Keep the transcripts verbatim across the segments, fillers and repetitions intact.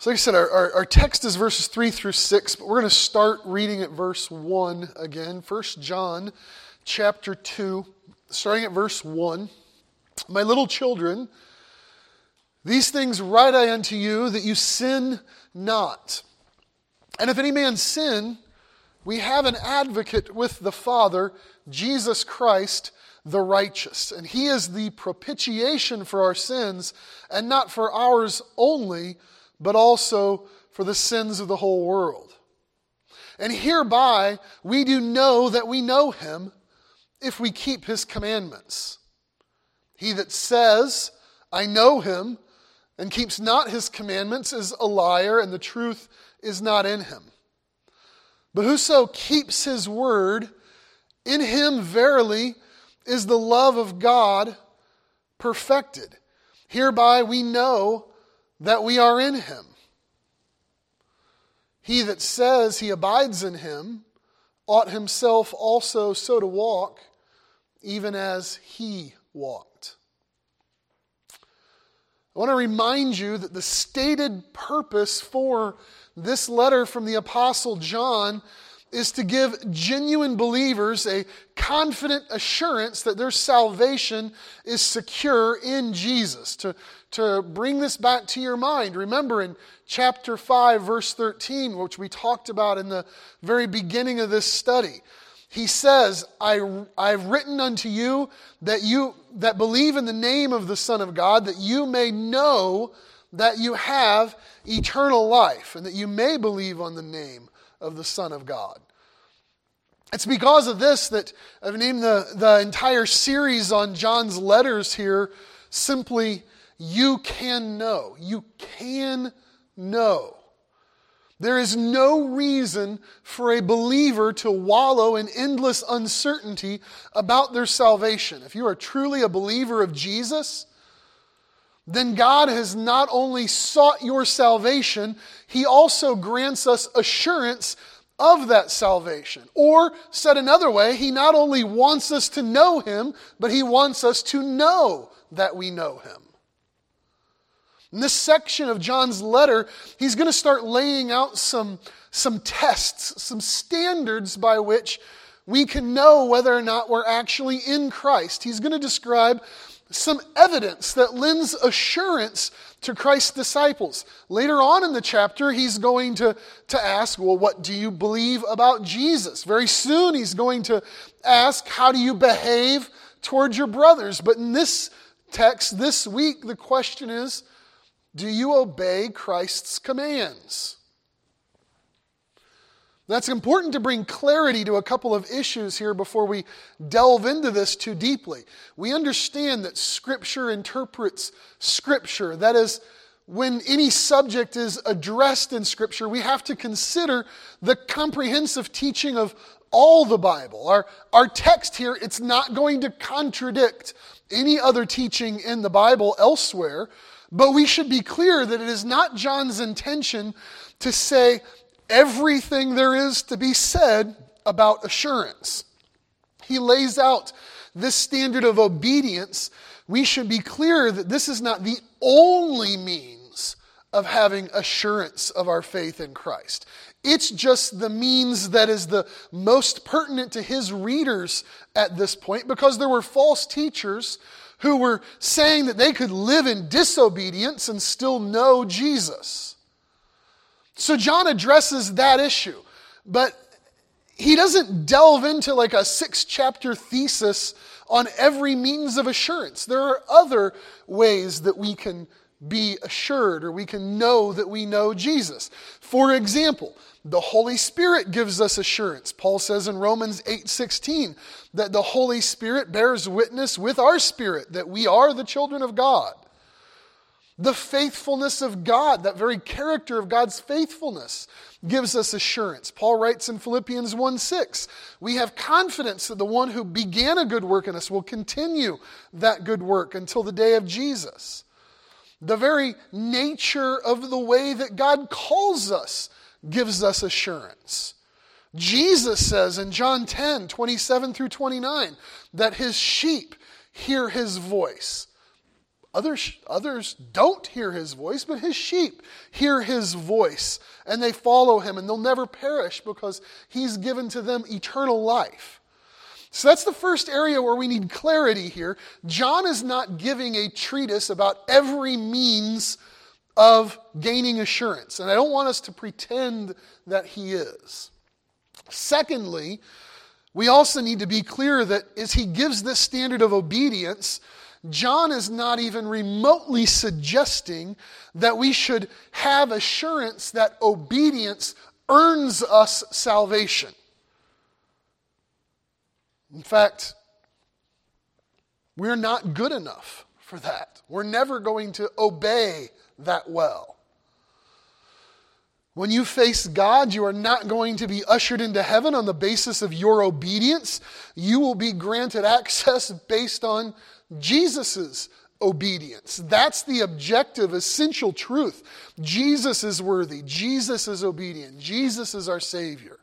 So like I said, our, our, our text is verses three through six, but we're going to start reading at verse one again. First John chapter two, starting at verse one. My little children, these things write I unto you, that you sin not. And if any man sin, we have an advocate with the Father, Jesus Christ, the righteous. And he is the propitiation for our sins, and not for ours only, but also for the sins of the whole world. And hereby we do know that we know him, if we keep his commandments. He that says, I know him, and keeps not his commandments is a liar, and the truth is not in him. But whoso keeps his word, in him verily is the love of God perfected. Hereby we know that we are in him. He that says he abides in him ought himself also so to walk, even as he walked. I want to remind you that the stated purpose for this letter from the Apostle John is to give genuine believers a confident assurance that their salvation is secure in Jesus. To, to bring this back to your mind, remember in chapter five, verse thirteen, which we talked about in the very beginning of this study, he says, I, I've written unto you that you that believe in the name of the Son of God, that you may know that you have eternal life, and that you may believe on the name of the Son of God. It's because of this that I've named the, the entire series on John's letters here simply, You Can Know. You can know. There is no reason for a believer to wallow in endless uncertainty about their salvation. If you are truly a believer of Jesus, then God has not only sought your salvation, He also grants us assurance of that salvation. Or, said another way, He not only wants us to know Him, but He wants us to know that we know Him. In this section of John's letter, he's going to start laying out some, some tests, some standards by which we can know whether or not we're actually in Christ. He's going to describe some evidence that lends assurance to Christ's disciples. Later on in the chapter, he's going to, to ask, well, what do you believe about Jesus? Very soon, he's going to ask, how do you behave towards your brothers? But in this text, this week, the question is, do you obey Christ's commands? That's important to bring clarity to a couple of issues here before we delve into this too deeply. We understand that Scripture interprets Scripture. That is, when any subject is addressed in Scripture, we have to consider the comprehensive teaching of all the Bible. Our, our text here, it's not going to contradict any other teaching in the Bible elsewhere, but we should be clear that it is not John's intention to say everything there is to be said about assurance. He lays out this standard of obedience. We should be clear that this is not the only means of having assurance of our faith in Christ. It's just the means that is the most pertinent to his readers at this point, because there were false teachers who were saying that they could live in disobedience and still know Jesus. So John addresses that issue, but he doesn't delve into like a six-chapter thesis on every means of assurance. There are other ways that we can be assured or we can know that we know Jesus. For example, the Holy Spirit gives us assurance. Paul says in Romans eight sixteen that the Holy Spirit bears witness with our spirit that we are the children of God. The faithfulness of God, that very character of God's faithfulness, gives us assurance. Paul writes in Philippians one six, we have confidence that the one who began a good work in us will continue that good work until the day of Jesus. The very nature of the way that God calls us gives us assurance. Jesus says in John ten twenty-seven through twenty-nine that his sheep hear his voice. Others, others don't hear his voice, but his sheep hear his voice, and they follow him, and they'll never perish because he's given to them eternal life. So that's the first area where we need clarity here. John is not giving a treatise about every means of gaining assurance, and I don't want us to pretend that he is. Secondly, we also need to be clear that as he gives this standard of obedience, John is not even remotely suggesting that we should have assurance that obedience earns us salvation. In fact, we're not good enough for that. We're never going to obey that well. When you face God, you are not going to be ushered into heaven on the basis of your obedience. You will be granted access based on Jesus' obedience. That's the objective, essential truth. Jesus is worthy. Jesus is obedient. Jesus is our Savior.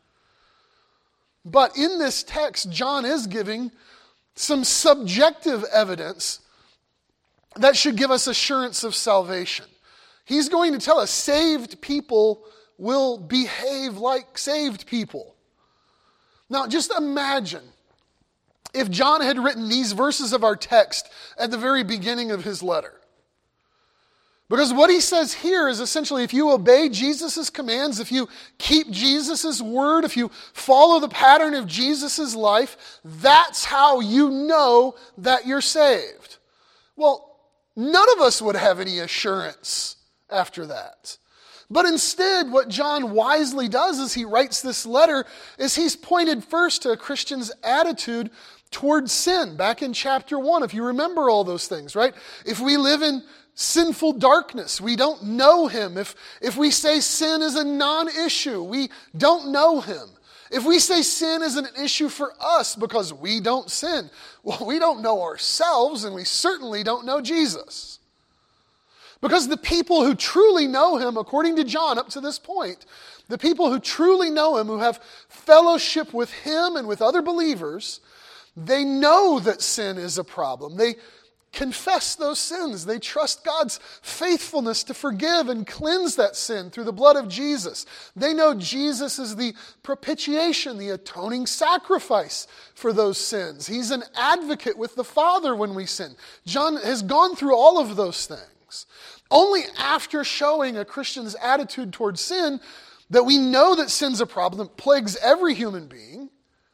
But in this text, John is giving some subjective evidence that should give us assurance of salvation. He's going to tell us saved people will behave like saved people. Now, just imagine if John had written these verses of our text at the very beginning of his letter. Because what he says here is essentially if you obey Jesus' commands, if you keep Jesus' word, if you follow the pattern of Jesus' life, that's how you know that you're saved. Well, none of us would have any assurance after that. But instead, what John wisely does as he writes this letter is he's pointed first to a Christian's attitude towards sin. Back in chapter one, if you remember all those things, right? If we live in sinful darkness, we don't know him. If, if we say sin is a non-issue, we don't know him. If we say sin isn't an issue for us because we don't sin, well, we don't know ourselves, and we certainly don't know Jesus. Because the people who truly know him, according to John up to this point, the people who truly know him, who have fellowship with him and with other believers, they know that sin is a problem. They confess those sins. They trust God's faithfulness to forgive and cleanse that sin through the blood of Jesus. They know Jesus is the propitiation, the atoning sacrifice for those sins. He's an advocate with the Father when we sin. John has gone through all of those things. Only after showing a Christian's attitude towards sin that we know that sin's a problem that plagues every human being,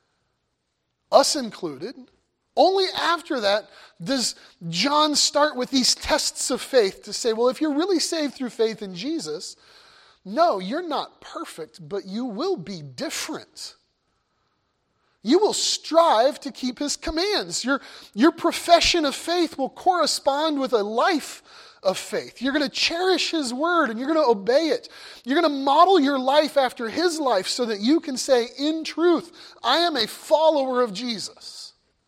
us included. Only after that does John start with these tests of faith to say, well, if you're really saved through faith in Jesus, no, you're not perfect, but you will be different. You will strive to keep his commands. Your, your profession of faith will correspond with a life of faith. You're going to cherish his word and you're going to obey it. You're going to model your life after his life so that you can say, in truth, I am a follower of Jesus.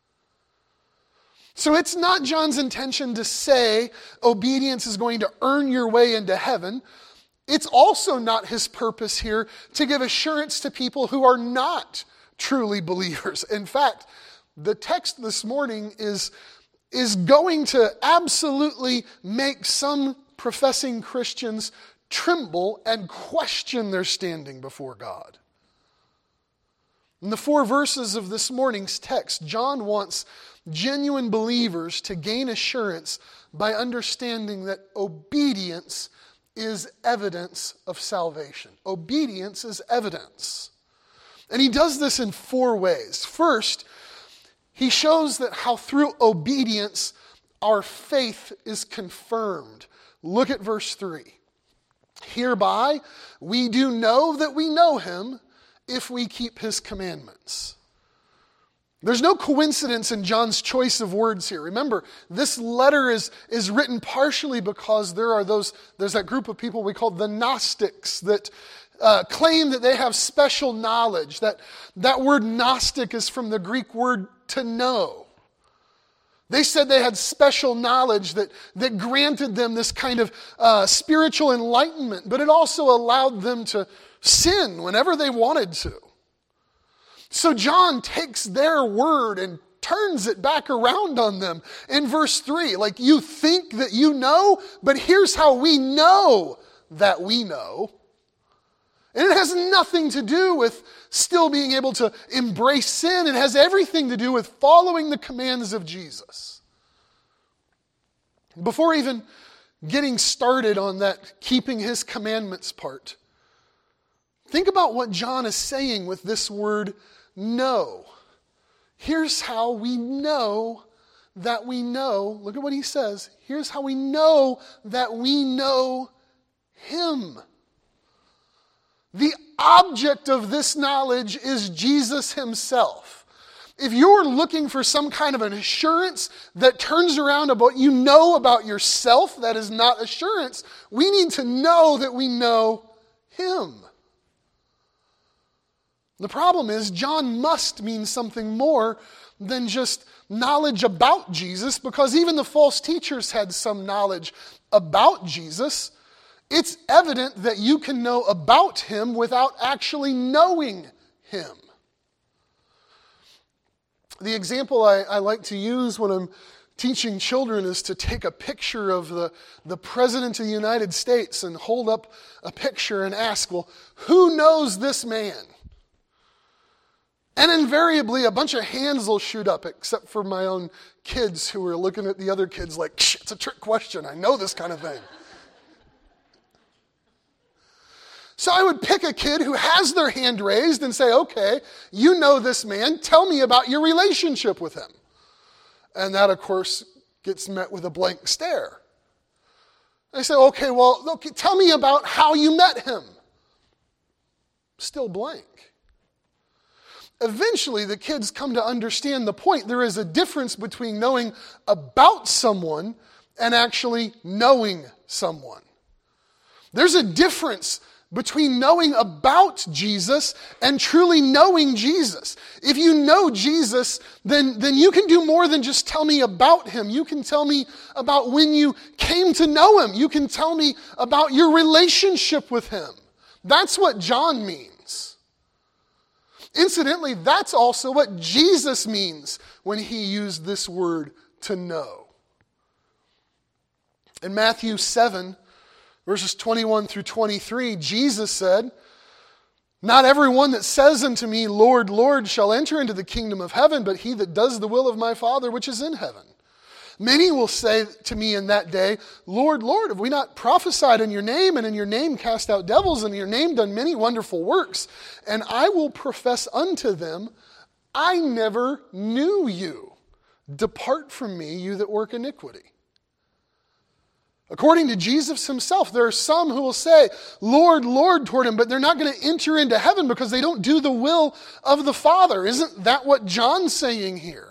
So it's not John's intention to say obedience is going to earn your way into heaven. It's also not his purpose here to give assurance to people who are not truly believers. In fact, the text this morning is, is going to absolutely make some professing Christians tremble and question their standing before God. In the four verses of this morning's text, John wants genuine believers to gain assurance by understanding that obedience is evidence of salvation. Obedience is evidence. And he does this in four ways. First, he shows that how through obedience our faith is confirmed. Look at verse three. Hereby we do know that we know him if we keep his commandments. There's no coincidence in John's choice of words here. Remember, this letter is, is written partially because there are those, there's that group of people we call the Gnostics that uh, claim that they have special knowledge. That, that word Gnostic is from the Greek word to know. They said they had special knowledge that, that granted them this kind of uh, spiritual enlightenment, but it also allowed them to sin whenever they wanted to. So John takes their word and turns it back around on them in verse three. Like, you think that you know, but here's how we know that we know. And it has nothing to do with still being able to embrace sin. It has everything to do with following the commands of Jesus. Before even getting started on that keeping his commandments part, think about what John is saying with this word know. Here's how we know that we know. Look at what he says. Here's how we know that we know him. The object of this knowledge is Jesus himself. If you're looking for some kind of an assurance that turns around about what you know about yourself, that is not assurance. We need to know that we know him. The problem is, John must mean something more than just knowledge about Jesus, because even the false teachers had some knowledge about Jesus. It's evident that you can know about him without actually knowing him. The example I, I like to use when I'm teaching children is to take a picture of the, the President of the United States and hold up a picture and ask, well, who knows this man? And invariably, a bunch of hands will shoot up, except for my own kids who are looking at the other kids like, shh, it's a trick question. I know this kind of thing. So I would pick a kid who has their hand raised and say, okay, you know this man. Tell me about your relationship with him. And that, of course, gets met with a blank stare. I say, okay, well, okay, tell me about how you met him. Still blank. Eventually, the kids come to understand the point. There is a difference between knowing about someone and actually knowing someone. There's a difference between knowing about Jesus and truly knowing Jesus. If you know Jesus, then, then you can do more than just tell me about him. You can tell me about when you came to know him. You can tell me about your relationship with him. That's what John means. Incidentally, that's also what Jesus means when he used this word to know. In Matthew seven, verses twenty-one through twenty-three, Jesus said, "Not everyone that says unto me, Lord, Lord, shall enter into the kingdom of heaven, but he that does the will of my Father which is in heaven. Many will say to me in that day, Lord, Lord, have we not prophesied in your name, and in your name cast out devils, and in your name done many wonderful works? And I will profess unto them, I never knew you. Depart from me, you that work iniquity." According to Jesus himself, there are some who will say, Lord, Lord, toward him, but they're not going to enter into heaven because they don't do the will of the Father. Isn't that what John's saying here?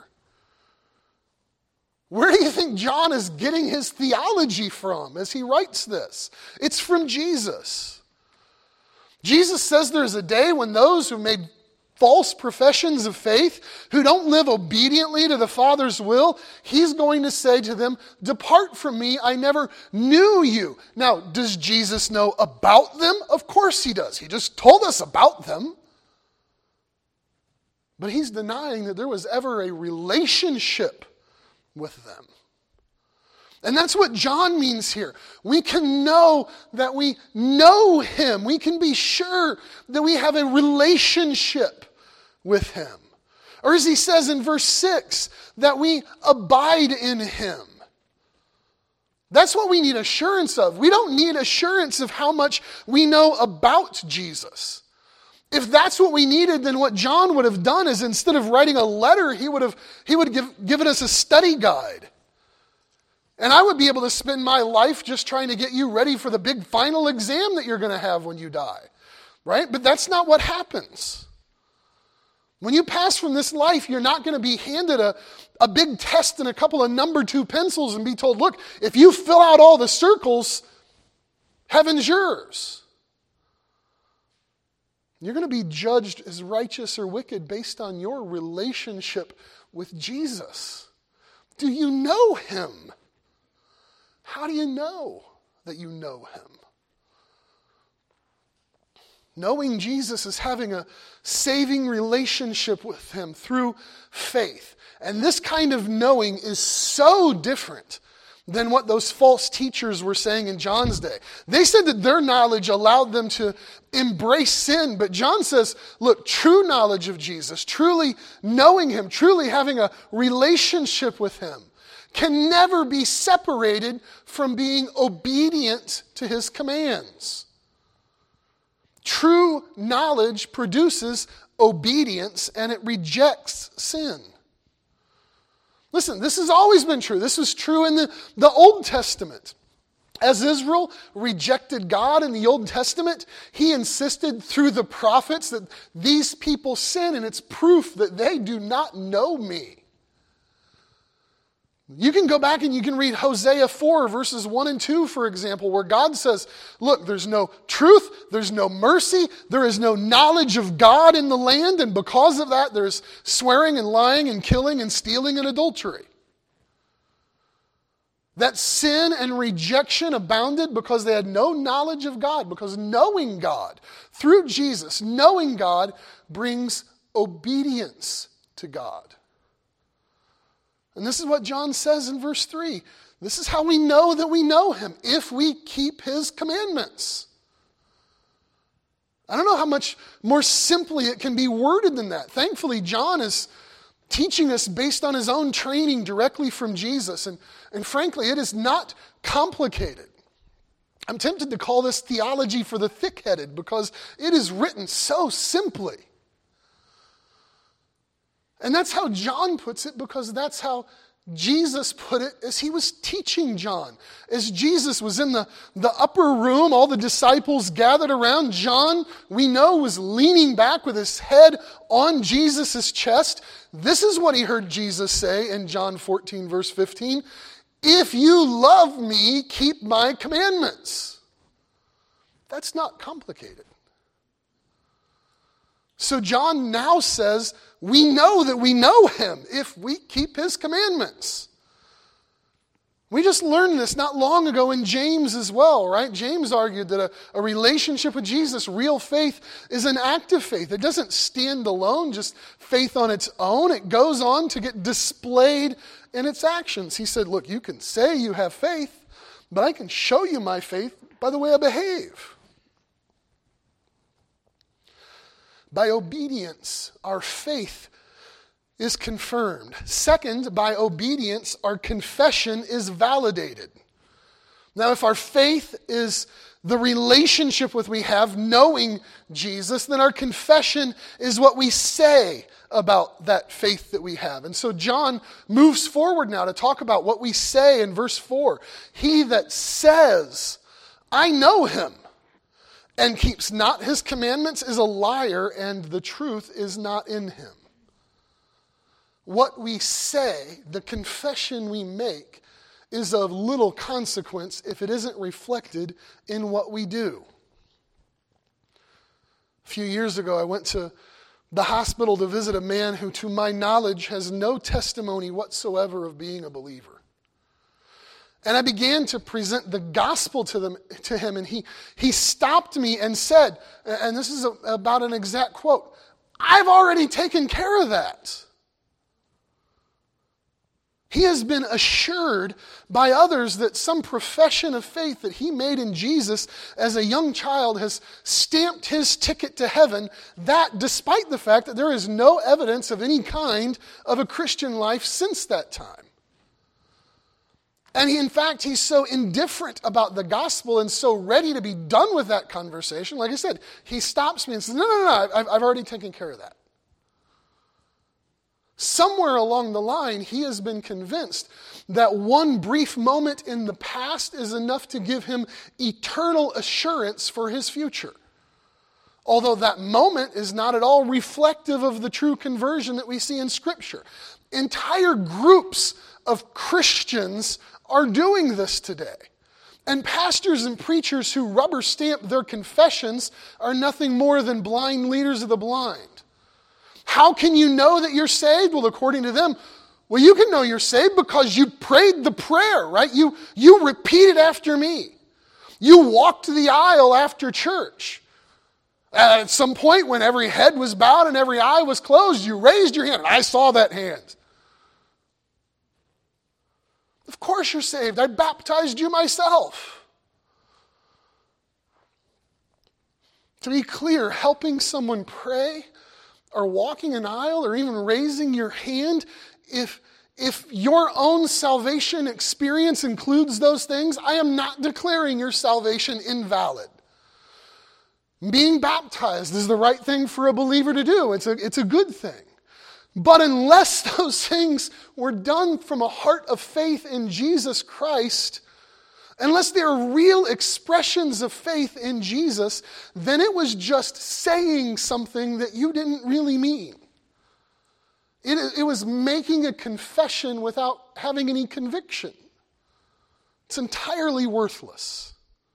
Where do you think John is getting his theology from as he writes this? It's from Jesus. Jesus says there's a day when those who made false professions of faith, who don't live obediently to the Father's will, he's going to say to them, depart from me, I never knew you. Now, does Jesus know about them? Of course he does. He just told us about them. But he's denying that there was ever a relationship with them. And that's what John means here. We can know that we know him. We can be sure that we have a relationship with him. Or as he says in verse six, that we abide in him. That's what we need assurance of. We don't need assurance of how much we know about Jesus. If that's what we needed, then what John would have done is instead of writing a letter, he would have he would have give, given us a study guide. And I would be able to spend my life just trying to get you ready for the big final exam that you're going to have when you die. Right? But that's not what happens. When you pass from this life, you're not going to be handed a, a big test and a couple of number two pencils and be told, look, if you fill out all the circles, heaven's yours. You're going to be judged as righteous or wicked based on your relationship with Jesus. Do you know him? How do you know that you know him? Knowing Jesus is having a saving relationship with him through faith. And this kind of knowing is so different than what those false teachers were saying in John's day. They said that their knowledge allowed them to embrace sin, but John says, look, true knowledge of Jesus, truly knowing him, truly having a relationship with him, can never be separated from being obedient to his commands. True knowledge produces obedience and it rejects sin. Listen, this has always been true. This was true in the, the Old Testament. As Israel rejected God in the Old Testament, he insisted through the prophets that these people sin, and it's proof that they do not know me. You can go back and you can read Hosea four, verses one and two, for example, where God says, look, there's no truth, there's no mercy, there is no knowledge of God in the land, and because of that, there's swearing and lying and killing and stealing and adultery. That sin and rejection abounded because they had no knowledge of God, because knowing God, through Jesus, knowing God brings obedience to God. And this is what John says in verse three. This is how we know that we know him, if we keep his commandments. I don't know how much more simply it can be worded than that. Thankfully, John is teaching us based on his own training directly from Jesus. And, and frankly, it is not complicated. I'm tempted to call this theology for the thick-headed because it is written so simply. And that's how John puts it, because that's how Jesus put it as he was teaching John. As Jesus was in the, the upper room, all the disciples gathered around, John, we know, was leaning back with his head on Jesus' chest. This is what he heard Jesus say in John fourteen, verse fifteen. If you love me, keep my commandments. That's not complicated. So John now says, we know that we know him if we keep his commandments. We just learned this not long ago in James as well, right? James argued that a, a relationship with Jesus, real faith, is an active faith. It doesn't stand alone, just faith on its own. It goes on to get displayed in its actions. He said, look, you can say you have faith, but I can show you my faith by the way I behave. By obedience, our faith is confirmed. Second, by obedience, our confession is validated. Now, if our faith is the relationship with we have, knowing Jesus, then our confession is what we say about that faith that we have. And so John moves forward now to talk about what we say in verse four. He that says, I know him, and keeps not his commandments is a liar, and the truth is not in him. What we say, the confession we make, is of little consequence if it isn't reflected in what we do. A few years ago, I went to the hospital to visit a man who, to my knowledge, has no testimony whatsoever of being a believer. And I began to present the gospel to them to him, and he, he stopped me and said, and this is a, about an exact quote, I've already taken care of that. He has been assured by others that some profession of faith that he made in Jesus as a young child has stamped his ticket to heaven, that despite the fact that there is no evidence of any kind of a Christian life since that time. And he, in fact, he's so indifferent about the gospel and so ready to be done with that conversation. Like I said, he stops me and says, no, no, no, I've, I've already taken care of that. Somewhere along the line, he has been convinced that one brief moment in the past is enough to give him eternal assurance for his future. Although that moment is not at all reflective of the true conversion that we see in Scripture. Entire groups of Christians are doing this today. And pastors and preachers who rubber stamp their confessions are nothing more than blind leaders of the blind. How can you know that you're saved? Well, according to them, well, you can know you're saved because you prayed the prayer, right? You, you repeated after me. You walked the aisle after church. At some point when every head was bowed and every eye was closed, you raised your hand. And I saw that hand. course you're saved. I baptized you myself. To be clear, helping someone pray or walking an aisle or even raising your hand, if, if your own salvation experience includes those things, I am not declaring your salvation invalid. Being baptized is the right thing for a believer to do. It's a, it's a good thing. But unless those things were done from a heart of faith in Jesus Christ, unless they are real expressions of faith in Jesus, then it was just saying something that you didn't really mean. It, it was making a confession without having any conviction. It's entirely worthless.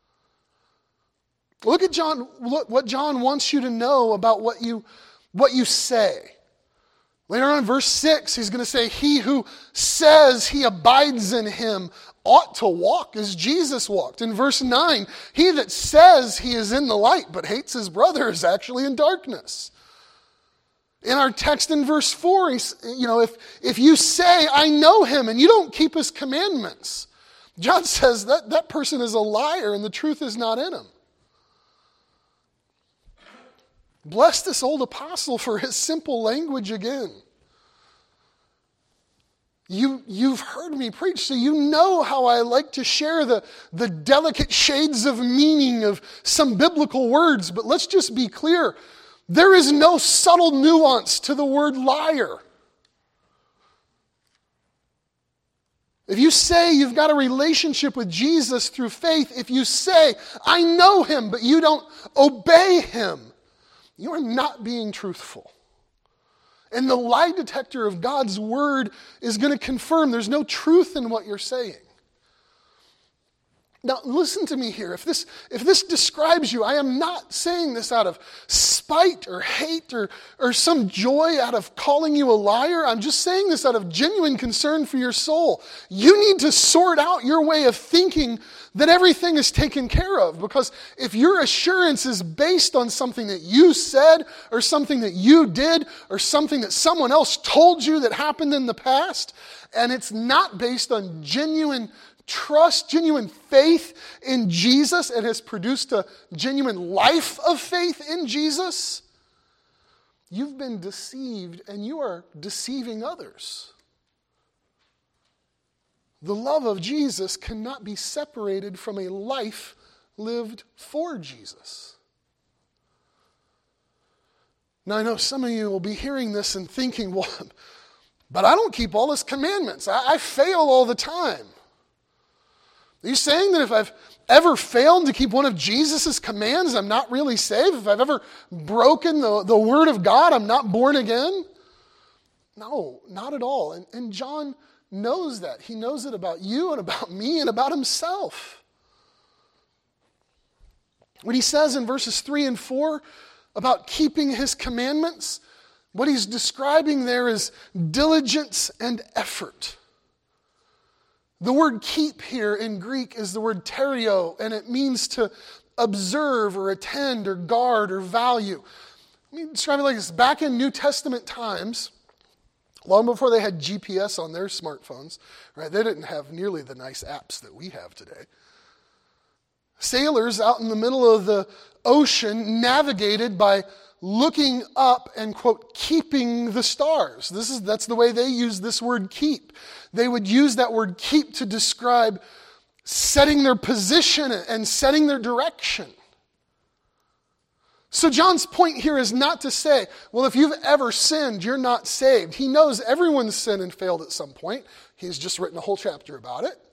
Look at John. Look what John wants you to know about what you, what you say. Later on in verse six, he's going to say, he who says he abides in him ought to walk as Jesus walked. In verse nine, he that says he is in the light but hates his brother is actually in darkness. In our text in verse four, he's, you know, if, if you say, I know him, and you don't keep his commandments, John says that that person is a liar and the truth is not in him. Bless this old apostle for his simple language again. You, you've heard me preach, so you know how I like to share the, the delicate shades of meaning of some biblical words, but let's just be clear. There is no subtle nuance to the word liar. If you say you've got a relationship with Jesus through faith, if you say, I know him, but you don't obey him, you are not being truthful. And the lie detector of God's word is going to confirm there's no truth in what you're saying. Now, listen to me here. If this, if this describes you, I am not saying this out of spite or hate or, or some joy out of calling you a liar. I'm just saying this out of genuine concern for your soul. You need to sort out your way of thinking that everything is taken care of. Because if your assurance is based on something that you said or something that you did or something that someone else told you that happened in the past, and it's not based on genuine trust, genuine faith in Jesus, and has produced a genuine life of faith in Jesus, you've been deceived and you are deceiving others. The love of Jesus cannot be separated from a life lived for Jesus. Now, I know some of you will be hearing this and thinking, well, but I don't keep all his commandments. I, I fail all the time. Are you saying that if I've ever failed to keep one of Jesus' commands, I'm not really saved? If I've ever broken the, the word of God, I'm not born again? No, not at all. And, and John knows that. He knows it about you and about me and about himself. When he says in verses three and four about keeping his commandments, what he's describing there is diligence and effort. The word keep here in Greek is the word terio, and it means to observe or attend or guard or value. Let me describe it like this. Back in New Testament times, long before they had G P S on their smartphones, right? They didn't have nearly the nice apps that we have today. Sailors out in the middle of the ocean navigated by looking up and, quote, keeping the stars. This is that's the way they use this word keep. They would use that word keep to describe setting their position and setting their direction. So John's point here is not to say, well, if you've ever sinned, you're not saved. He knows everyone's sinned and failed at some point. He's just written a whole chapter about it.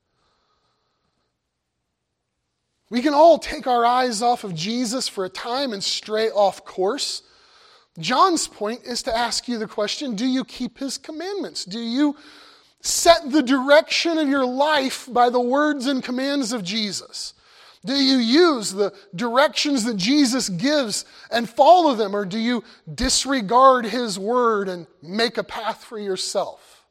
We can all take our eyes off of Jesus for a time and stray off course. John's point is to ask you the question, do you keep his commandments? Do you set the direction of your life by the words and commands of Jesus? Do you use the directions that Jesus gives and follow them, or do you disregard his word and make a path for yourself?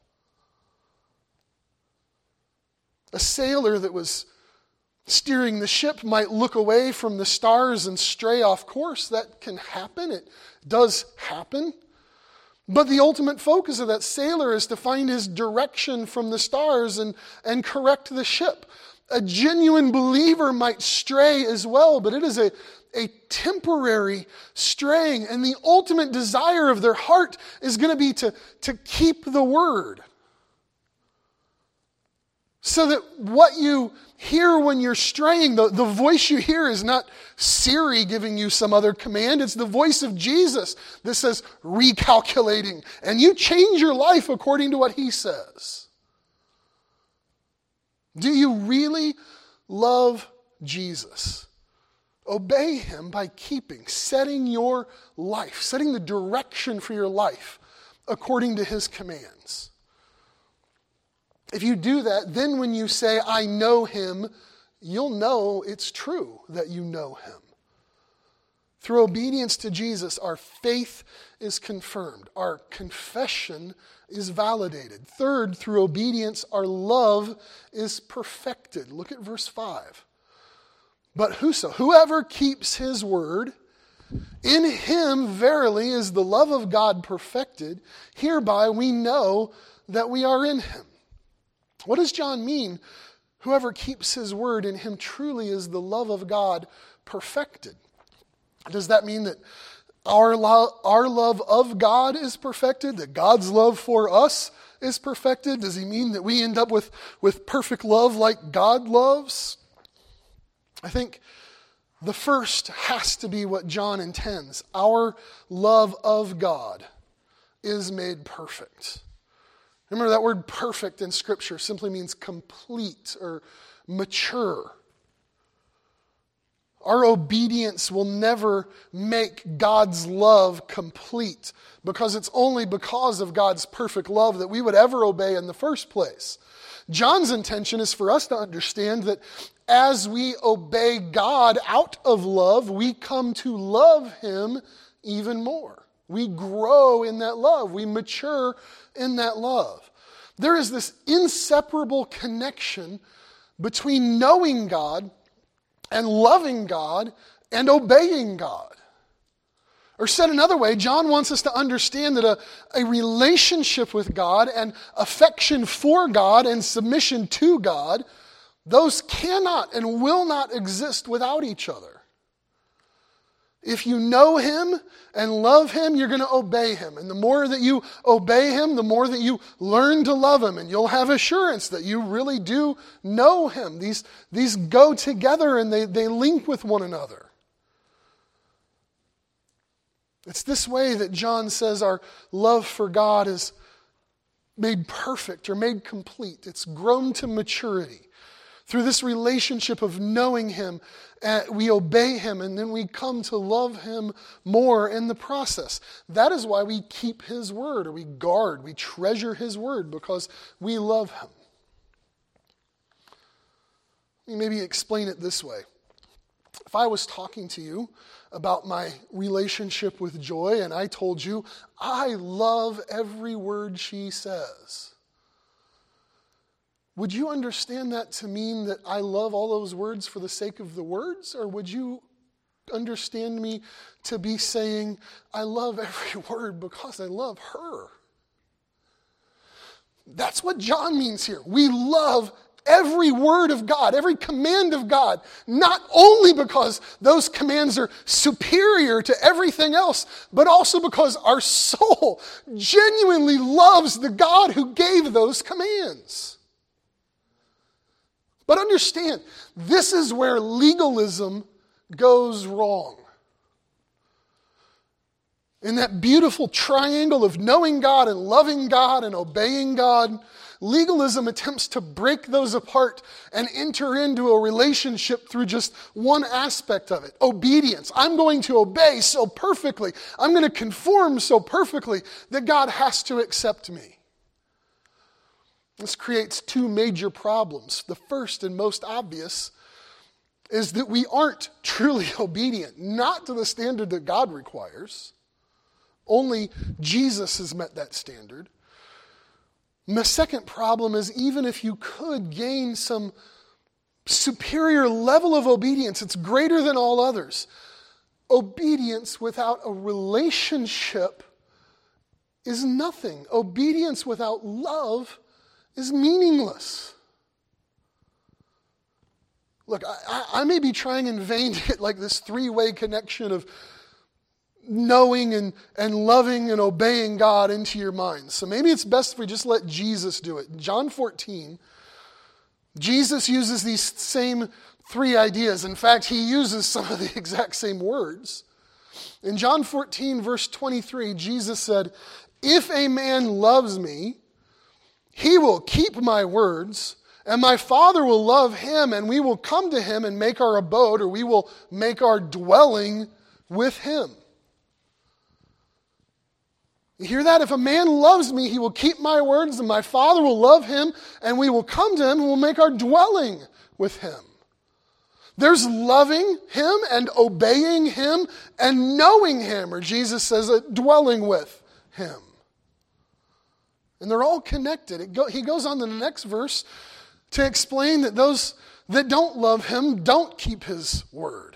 A sailor that was steering the ship might look away from the stars and stray off course. That can happen. It does happen. But the ultimate focus of that sailor is to find his direction from the stars and, and correct the ship. A genuine believer might stray as well, but it is a, a temporary straying. And the ultimate desire of their heart is going to be to, to keep the word. So that what you hear when you're straying, the, the voice you hear is not Siri giving you some other command. It's the voice of Jesus that says recalculating. And you change your life according to what he says. Do you really love Jesus? Obey him by keeping, setting your life, setting the direction for your life according to his commands. If you do that, then when you say, I know him, you'll know it's true that you know him. Through obedience to Jesus, our faith is confirmed. Our confession is validated. Third, through obedience, our love is perfected. Look at verse five. But whoso, whoever keeps his word, in him verily is the love of God perfected. Hereby we know that we are in him. What does John mean? Whoever keeps his word, in him truly is the love of God perfected. Does that mean that our, lo- our love of God is perfected? That God's love for us is perfected? Does he mean that we end up with, with perfect love like God loves? I think the first has to be what John intends. Our love of God is made perfect. Remember, that word perfect in Scripture simply means complete or mature. Our obedience will never make God's love complete, because it's only because of God's perfect love that we would ever obey in the first place. John's intention is for us to understand that as we obey God out of love, we come to love him even more. We grow in that love. We mature in that love. There is this inseparable connection between knowing God and loving God and obeying God. Or said another way, John wants us to understand that a, a relationship with God and affection for God and submission to God, those cannot and will not exist without each other. If you know him and love him, you're going to obey him. And the more that you obey him, the more that you learn to love him. And you'll have assurance that you really do know him. These, these go together and they, they link with one another. It's this way that John says our love for God is made perfect or made complete. It's grown to maturity. Through this relationship of knowing him, uh, we obey him, and then we come to love him more in the process. That is why we keep his word, or we guard, we treasure his word, because we love him. Let me maybe explain it this way. If I was talking to you about my relationship with Joy, and I told you, I love every word she says, would you understand that to mean that I love all those words for the sake of the words? Or would you understand me to be saying, I love every word because I love her? That's what John means here. We love every word of God, every command of God, not only because those commands are superior to everything else, but also because our soul genuinely loves the God who gave those commands. But understand, this is where legalism goes wrong. In that beautiful triangle of knowing God and loving God and obeying God, legalism attempts to break those apart and enter into a relationship through just one aspect of it, obedience. I'm going to obey so perfectly, I'm going to conform so perfectly that God has to accept me. This creates two major problems. The first and most obvious is that we aren't truly obedient, not to the standard that God requires. Only Jesus has met that standard. And the second problem is, even if you could gain some superior level of obedience, it's greater than all others. Obedience without a relationship is nothing. Obedience without love is meaningless. Look, I, I may be trying in vain to get like this three-way connection of knowing and, and loving and obeying God into your minds. So maybe it's best if we just let Jesus do it. In John fourteen, Jesus uses these same three ideas. In fact, he uses some of the exact same words. In John fourteen, verse twenty-three, Jesus said, "If a man loves me, he will keep my words, and my Father will love him, and we will come to him and make our abode," or we will make our dwelling with him. You hear that? If a man loves me, he will keep my words, and my Father will love him, and we will come to him and will make our dwelling with him. There's loving him and obeying him and knowing him, or Jesus says a dwelling with him. And they're all connected. It go, he goes on to the next verse to explain that those that don't love him don't keep his word.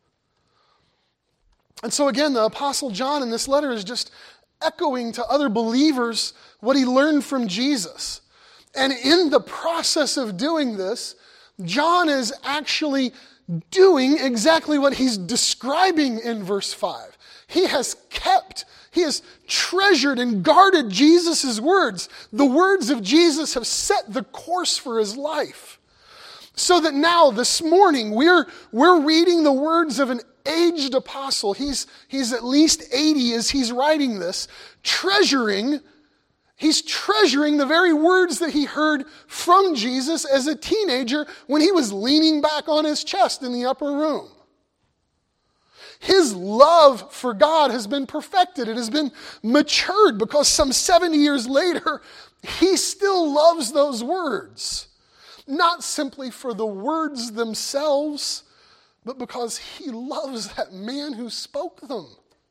And so again, the Apostle John in this letter is just echoing to other believers what he learned from Jesus. And in the process of doing this, John is actually doing exactly what he's describing in verse five. He has kept, he has treasured and guarded Jesus' words. The words of Jesus have set the course for his life. So that now, this morning, we're, we're reading the words of an aged apostle. He's, he's at least eighty as he's writing this, treasuring, he's treasuring the very words that he heard from Jesus as a teenager when he was leaning back on his chest in the upper room. His love for God has been perfected. It has been matured because some seventy years later, he still loves those words. Not simply for the words themselves, but because he loves that man who spoke them.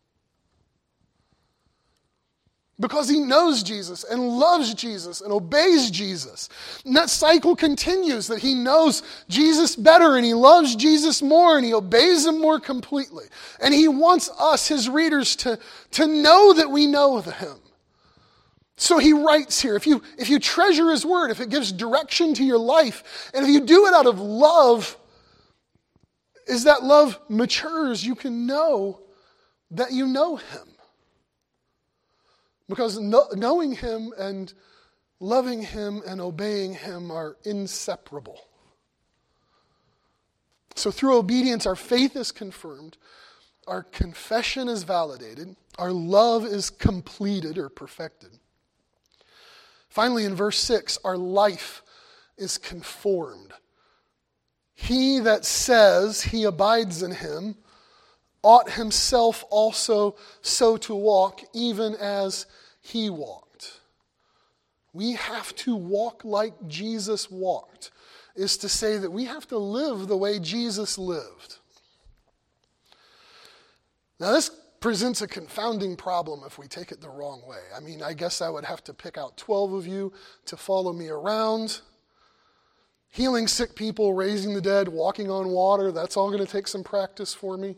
Because he knows Jesus and loves Jesus and obeys Jesus. And that cycle continues, that he knows Jesus better and he loves Jesus more and he obeys him more completely. And he wants us, his readers, to, to know that we know him. So he writes here, if you, if you treasure his word, if it gives direction to your life, and if you do it out of love, as that love matures, you can know that you know him. Because no, knowing him and loving him and obeying him are inseparable. So through obedience, our faith is confirmed, our confession is validated, our love is completed or perfected. Finally, in verse six, our life is conformed. He that says he abides in him ought himself also so to walk, even as he walked. We have to walk like Jesus walked, is to say that we have to live the way Jesus lived. Now this presents a confounding problem if we take it the wrong way. I mean, I guess I would have to pick out twelve of you to follow me around. Healing sick people, raising the dead, walking on water, that's all going to take some practice for me.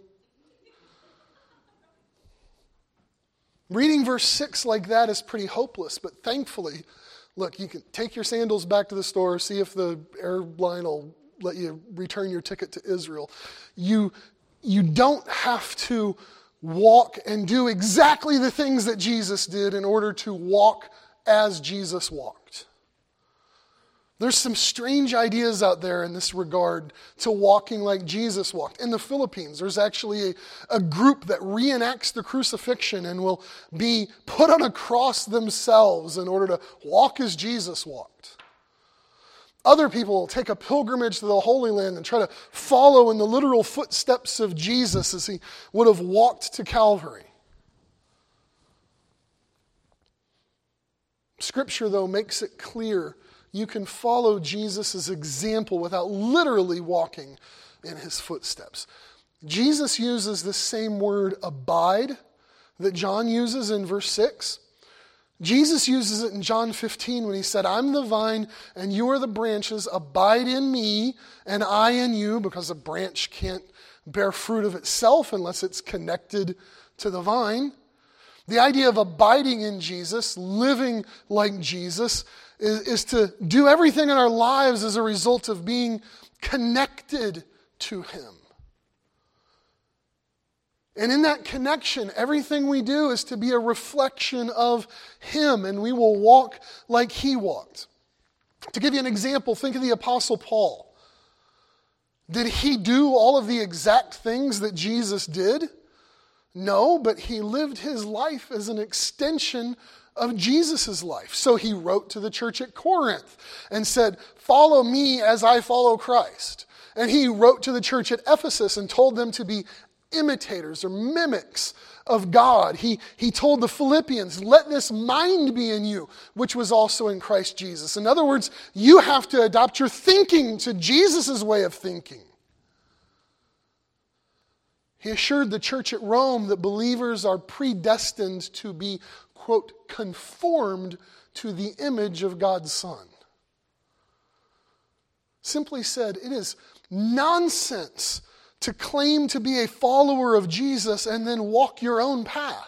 Reading verse six like that is pretty hopeless, but thankfully, look, you can take your sandals back to the store, see if the airline will let you return your ticket to Israel. You, you don't have to walk and do exactly the things that Jesus did in order to walk as Jesus walked. There's some strange ideas out there in this regard to walking like Jesus walked. In the Philippines, there's actually a, a group that reenacts the crucifixion and will be put on a cross themselves in order to walk as Jesus walked. Other people will take a pilgrimage to the Holy Land and try to follow in the literal footsteps of Jesus as he would have walked to Calvary. Scripture, though, makes it clear you can follow Jesus' example without literally walking in his footsteps. Jesus uses the same word abide that John uses in verse six. Jesus uses it in John fifteen when he said, I'm the vine and you are the branches. Abide in me and I in you, because a branch can't bear fruit of itself unless it's connected to the vine. The idea of abiding in Jesus, living like Jesus, is, is to do everything in our lives as a result of being connected to him. And in that connection, everything we do is to be a reflection of him, and we will walk like he walked. To give you an example, think of the Apostle Paul. Did he do all of the exact things that Jesus did? No, but he lived his life as an extension of Jesus' life. So he wrote to the church at Corinth and said, "Follow me as I follow Christ." And he wrote to the church at Ephesus and told them to be imitators or mimics of God. He, he told the Philippians, "Let this mind be in you, which was also in Christ Jesus." In other words, you have to adopt your thinking to Jesus' way of thinking. He assured the church at Rome that believers are predestined to be, quote, conformed to the image of God's Son. Simply said, it is nonsense to claim to be a follower of Jesus and then walk your own path.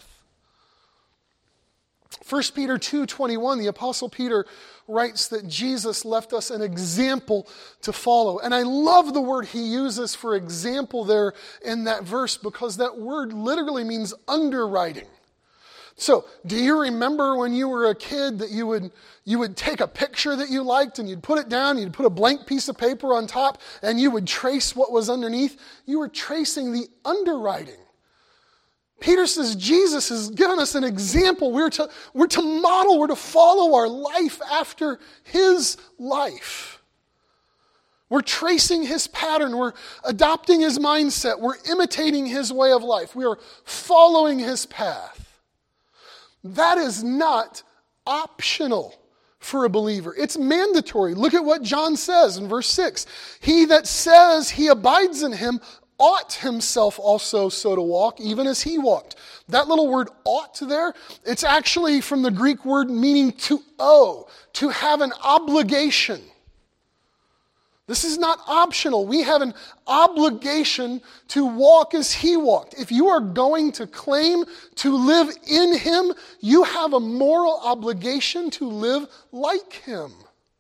First Peter two twenty-one, the Apostle Peter writes that Jesus left us an example to follow. And I love the word he uses for example there in that verse, because that word literally means underwriting. So, do you remember when you were a kid that you would you would take a picture that you liked and you'd put it down, you'd put a blank piece of paper on top, and you would trace what was underneath? You were tracing the underwriting. Peter says Jesus has given us an example. We're to, we're to model, we're to follow our life after his life. We're tracing his pattern. We're adopting his mindset. We're imitating his way of life. We are following his path. That is not optional for a believer. It's mandatory. Look at what John says in verse six. He that says he abides in him ought himself also so to walk, even as he walked. That little word ought there, it's actually from the Greek word meaning to owe, to have an obligation. This is not optional. We have an obligation to walk as he walked. If you are going to claim to live in him, you have a moral obligation to live like him.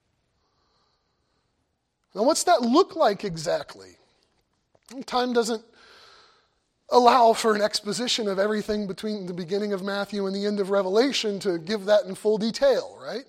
Now, what's that look like exactly? Time doesn't allow for an exposition of everything between the beginning of Matthew and the end of Revelation to give that in full detail, right?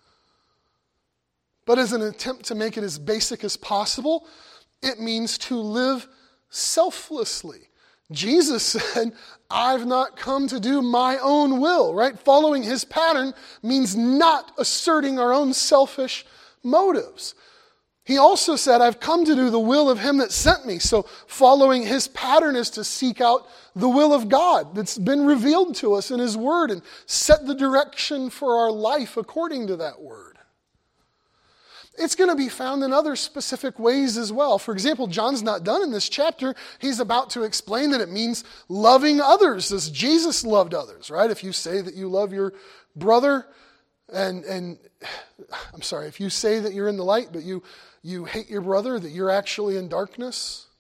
But as an attempt to make it as basic as possible, it means to live selflessly. Jesus said, "I've not come to do my own will," right? Following his pattern means not asserting our own selfish motives. He also said, "I've come to do the will of him that sent me." So following his pattern is to seek out the will of God that's been revealed to us in his word and set the direction for our life according to that word. It's going to be found in other specific ways as well. For example, John's not done in this chapter. He's about to explain that it means loving others as Jesus loved others, right? If you say that you love your brother, and and I'm sorry, if you say that you're in the light, but you you hate your brother, that you're actually in darkness.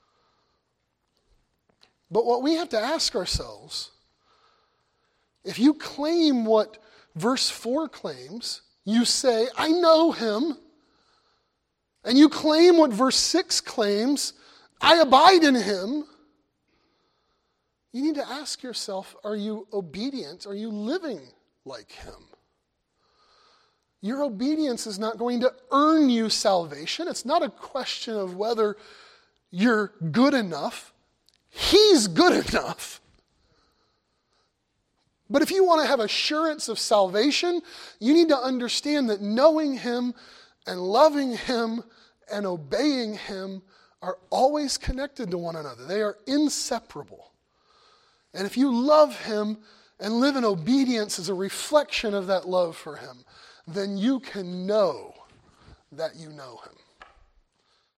But what we have to ask ourselves, if you claim what verse four claims, you say, "I know him," and you claim what verse six claims, "I abide in him," you need to ask yourself, are you obedient? Are you living like him? Your obedience is not going to earn you salvation. It's not a question of whether you're good enough. He's good enough. But if you want to have assurance of salvation, you need to understand that knowing him and loving him and obeying him are always connected to one another. They are inseparable. And if you love him and live in obedience as a reflection of that love for him, then you can know that you know him.